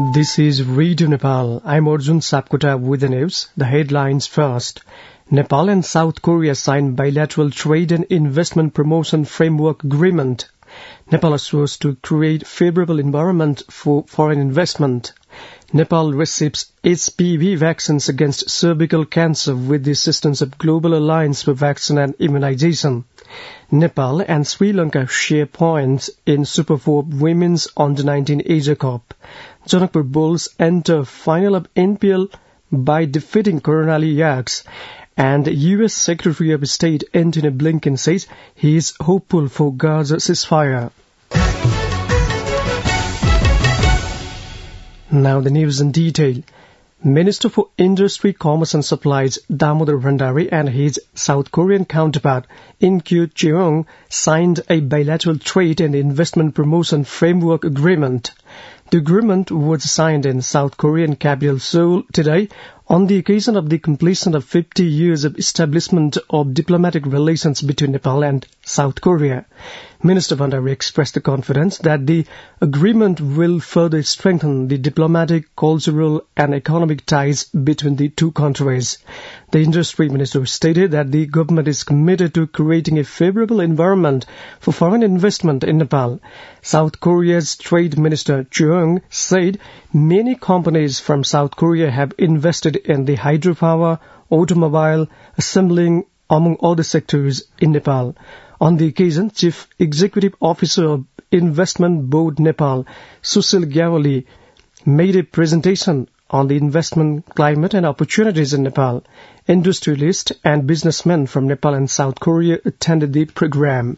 This is Radio Nepal. I'm Arjun Sapkota with the news. The headlines first. Nepal and South Korea signed bilateral trade and investment promotion framework agreement. Nepal swears to create favorable environment for foreign investment. Nepal receives HPV vaccines against cervical cancer with the assistance of Global Alliance for Vaccine and Immunization. Nepal and Sri Lanka share points in Super 4 Women's Under-19 Asia Cup. Janakpur Bulls enter final of NPL by defeating Karnali Yaks. And U.S. Secretary of State Antony Blinken says he is hopeful for Gaza ceasefire. Now the news in detail. Minister for Industry, Commerce and Supplies Damodar Bhandari and his South Korean counterpart In Kyu Cheong signed a bilateral trade and investment promotion framework agreement. The agreement was signed in South Korean capital Seoul today on the occasion of the completion of 50 years of establishment of diplomatic relations between Nepal and South Korea. Minister Bhandari expressed the confidence that the agreement will further strengthen the diplomatic, cultural and economic ties between the two countries. The industry minister stated that the government is committed to creating a favorable environment for foreign investment in Nepal. South Korea's Trade Minister Cheong said many companies from South Korea have invested in the hydropower, automobile, assembling, among other sectors in Nepal. On the occasion, Chief Executive Officer of Investment Board Nepal, Sushil Gyawali, made a presentation on the investment climate and opportunities in Nepal. Industrialists and businessmen from Nepal and South Korea attended the program.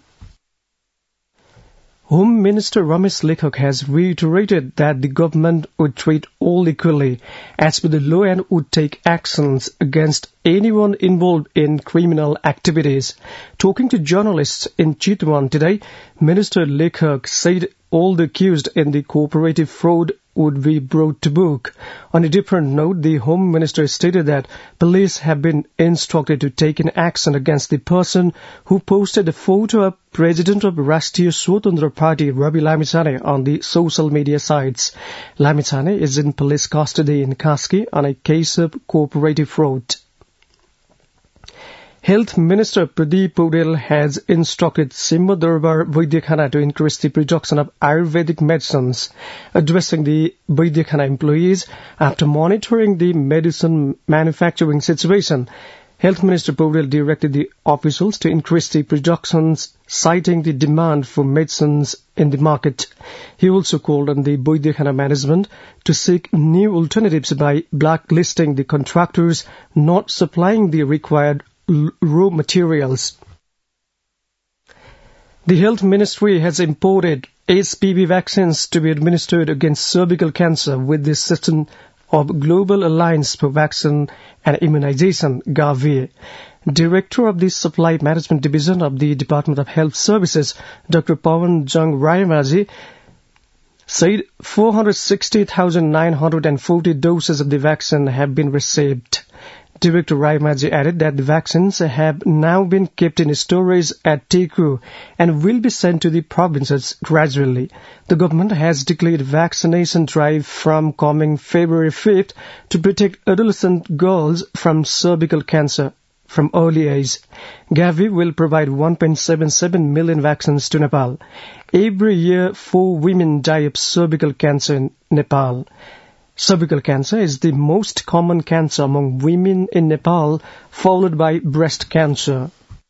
Home Minister Ramesh Lekhak has reiterated that the government would treat all equally as per the law and would take actions against anyone involved in criminal activities. Talking to journalists in Chitwan today, Minister Lekhak said all the accused in the cooperative fraud would be brought to book. On a different note, the Home Minister stated that police have been instructed to take an action against the person who posted a photo of President of Rashtriya Swatantra Party Ravi Lamechhane on the social media sites. Lamechhane is in police custody in Kaski on a case of cooperative fraud. Health Minister Pradeep Paudel has instructed Simha Darbar Vaidyakhana to increase the production of Ayurvedic medicines. Addressing the Vaidyakhana employees after monitoring the medicine manufacturing situation, Health Minister Paudel directed the officials to increase the productions, citing the demand for medicines in the market. He also called on the Vaidyakhana management to seek new alternatives by blacklisting the contractors not supplying the required raw materials. The Health Ministry has imported HPV vaccines to be administered against cervical cancer with the assistance of Global Alliance for Vaccine and Immunization, Gavi. Director of the Supply Management Division of the Department of Health Services, Dr. Pawan Jung Rayamaji, said 460,940 doses of the vaccine have been received. Director Rayamaji added that the vaccines have now been kept in storage at Teku and will be sent to the provinces gradually. The government has declared vaccination drive from coming February 5th to protect adolescent girls from cervical cancer from early age. Gavi will provide 1.77 million vaccines to Nepal. Every year, 4 women die of cervical cancer in Nepal. Cervical cancer is the most common cancer among women in Nepal, followed by breast cancer.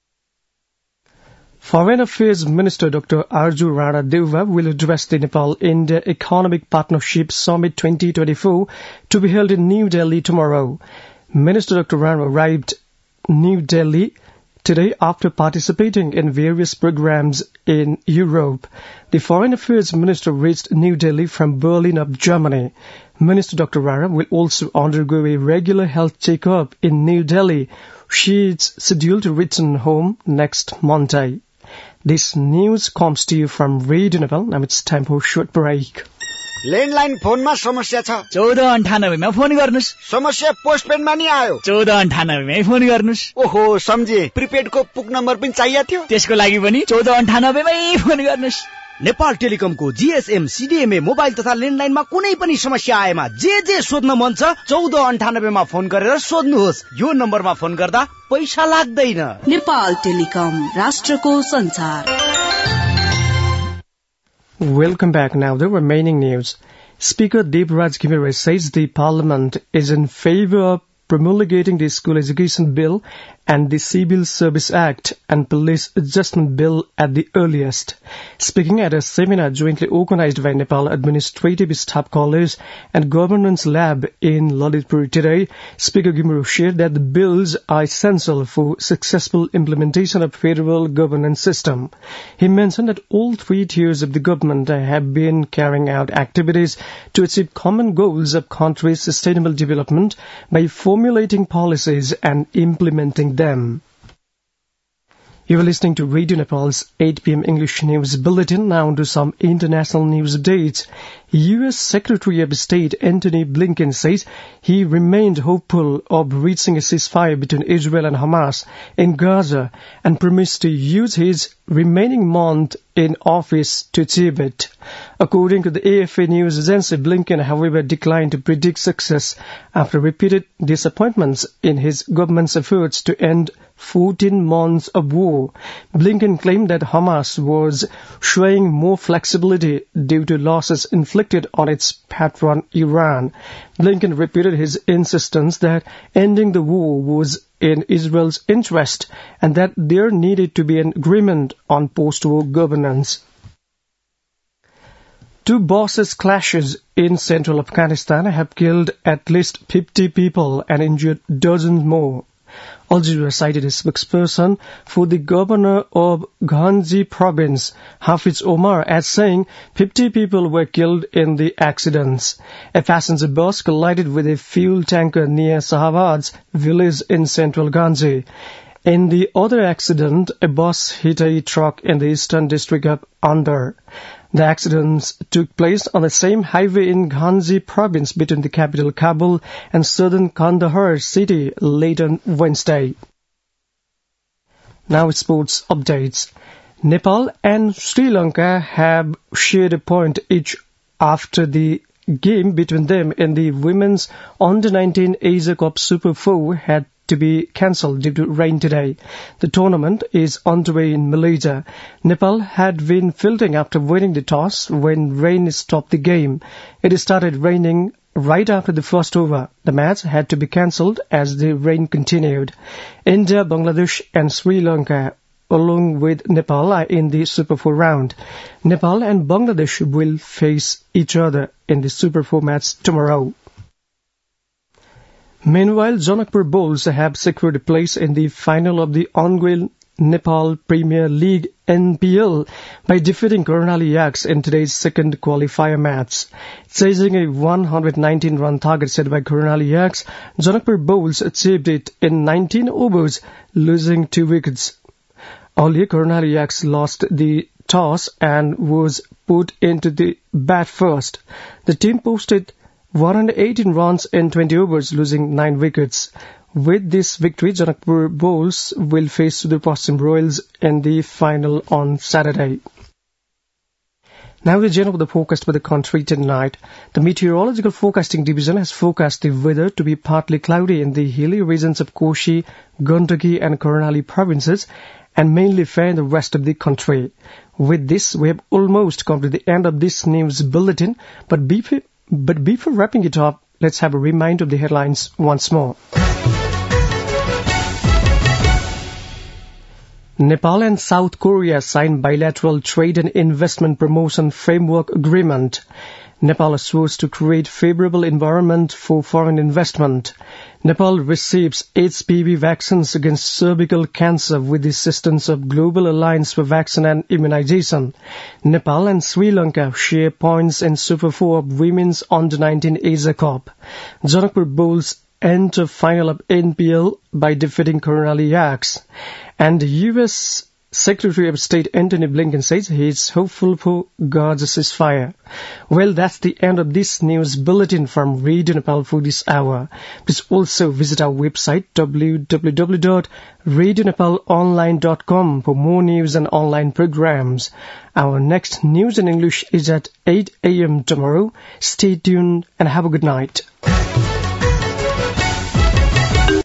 Foreign Affairs Minister Dr. Arju Rana Deuva will address the Nepal-India Economic Partnership Summit 2024 to be held in New Delhi tomorrow. Minister Dr. Rana arrived New Delhi today after participating in various programs in Europe. The Foreign Affairs Minister reached New Delhi from Berlin of Germany. Minister Dr. Rana will also undergo a regular health checkup in New Delhi. She is scheduled to return home next Monday. This news comes to you from Radio Nepal. Now it's time for a short break. Landline फोनमा समस्या छ 1498 मा phone गर्नुस् समस्या पोस्टपेडमा नि आयो 1498 मै phone गर्नुस् ओहो सम्झे प्रिपेडको पुक नम्बर पनि चाहिएको थियो त्यसको लागि पनि 1498 मै फोन गर्नुस् नेपाल टेलिकमको जीएसएम सीडीएमए मोबाइल तथा ल्यान्डलाइनमा कुनै पनि समस्या आएमा जे सोध्न मन छ 1498 मा फोन गरेर सोध्नुहोस्। यो नम्बरमा फोन गर्दा पैसा लाग्दैन। नेपाल टेलिकम, राष्ट्रको संचार। Welcome back. Now the remaining news. Speaker Debraj Gimire says the Parliament is in favor of promulgating the School Education Bill and the Civil Service Act and Police Adjustment Bill at the earliest. Speaking at a seminar jointly organized by Nepal Administrative Staff College and Governance Lab in Lalitpur today, Speaker Gimire shared that the bills are essential for successful implementation of federal governance system. He mentioned that all 3 tiers of the government have been carrying out activities to achieve common goals of country's sustainable development by formulating policies and implementing them. You are listening to Radio Nepal's 8 p.m. English News Bulletin. Now to some international news updates. U.S. Secretary of State Antony Blinken says he remained hopeful of reaching a ceasefire between Israel and Hamas in Gaza and promised to use his remaining month in office to achieve it. According to the AFP news agency, Blinken, however, declined to predict success after repeated disappointments in his government's efforts to end 14 months of war. Blinken claimed that Hamas was showing more flexibility due to losses inflicted on its patron Iran. Blinken repeated his insistence that ending the war was in Israel's interest and that there needed to be an agreement on post-war governance. 2 bosses clashes in central Afghanistan have killed at least 50 people and injured dozens more. Al Jazeera cited a spokesperson for the governor of Ghazni province, Hafiz Omar, as saying 50 people were killed in the accidents. A passenger bus collided with a fuel tanker near Sahabad's village in central Ghazni. In the other accident, a bus hit a truck in the eastern district of Andar. The accidents took place on the same highway in Ghazni province between the capital Kabul and southern Kandahar city late on Wednesday. Now sports updates. Nepal and Sri Lanka have shared a point each after the game between them in the Women's Under-19 Asia Cup Super 4 had to be cancelled due to rain today. The tournament is underway in Malaysia. Nepal had been fielding after winning the toss when rain stopped the game. It started raining right after the first over. The match had to be cancelled as the rain continued. India, Bangladesh and Sri Lanka along with Nepal are in the Super 4 round. Nepal and Bangladesh will face each other in the Super 4 match tomorrow. Meanwhile, Janakpur Bulls have secured a place in the final of the ongoing Nepal Premier League NPL by defeating Karnali Yaks in today's second qualifier match. Chasing a 119-run target set by Karnali Yaks, Janakpur Bulls achieved it in 19 overs, losing 2 wickets. Earlier, Karnali Yaks lost the toss and was put into the bat first. The team posted 118 runs in 20 overs, losing 9 wickets. With this victory, Janakpur Bulls will face Sudhir Paschim Royals in the final on Saturday. Now the general weather forecast for the country tonight. The Meteorological Forecasting Division has forecast the weather to be partly cloudy in the hilly regions of Koshi, Gandaki and Karnali provinces and mainly fair in the rest of the country. With this, we have almost come to the end of this news bulletin, but before wrapping it up, let's have a reminder of the headlines once more. Nepal and South Korea signed bilateral trade and investment promotion framework agreement. Nepal swears to create favorable environment for foreign investment. Nepal receives HPV vaccines against cervical cancer with the assistance of Global Alliance for Vaccine and Immunization. Nepal and Sri Lanka share points in Super 4 of Women's Under-19 Asia Cup. Janakpur Bulls enter final of NPL by defeating Karnali Yaks. And U.S. Secretary of State Antony Blinken says he is hopeful for God's ceasefire. Well, that's the end of this news bulletin from Radio Nepal for this hour. Please also visit our website www.radionepalonline.com for more news and online programs. Our next news in English is at 8 a.m. tomorrow. Stay tuned and have a good night.